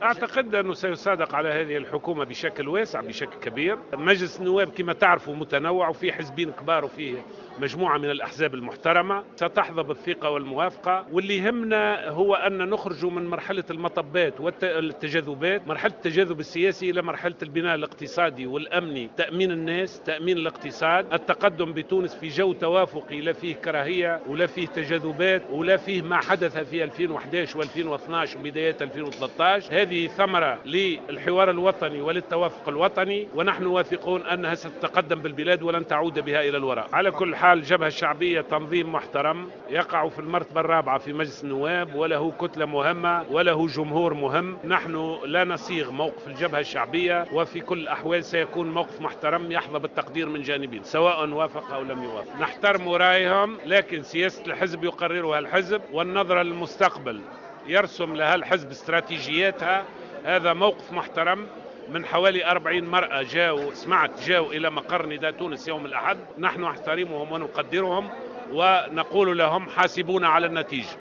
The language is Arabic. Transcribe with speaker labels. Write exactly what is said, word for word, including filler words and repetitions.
Speaker 1: أعتقد أنه سيصادق على هذه الحكومة بشكل واسع بشكل كبير. مجلس النواب كما تعرفوا متنوع وفيه حزبين كبار وفيه مجموعة من الأحزاب المحترمة، ستحظى بالثقة والموافقة. واللي يهمنا هو أن نخرج من مرحلة المطبات والتجاذبات، مرحلة التجاذب السياسي إلى مرحلة البناء الاقتصادي والأمني، تأمين الناس، تأمين الاقتصاد، التقدم بتونس في جو توافقي لا فيه كراهية ولا فيه تجاذبات ولا فيه ما حدث في ألفين وأحد عشر وألفين واثني عشر وبدايات ألفين وثلاثة عشر. هذه ثمرة للحوار الوطني وللتوافق الوطني، ونحن واثقون أنها ستتقدم بالبلاد ولن تعود بها إلى الوراء. على كل حال الجبهة الشعبية تنظيم محترم يقع في المرتبة الرابعة في مجلس النواب، وله كتلة مهمة وله جمهور مهم. نحن لا نصيغ موقف الجبهة الشعبية، وفي كل الأحوال سيكون موقف محترم يحظى بالتقدير من جانبين سواء وافق أو لم يوافق. نحترم رأيهم، لكن سياسة الحزب يقررها الحزب، والنظرة للمستقبل يرسم لها الحزب استراتيجياتها. هذا موقف محترم. من حوالي أربعين مرأة جاءوا، سمعت جاءوا إلى مقر نداء تونس يوم الأحد. نحن نحترمهم ونقدرهم ونقول لهم حاسبونا على النتيجة.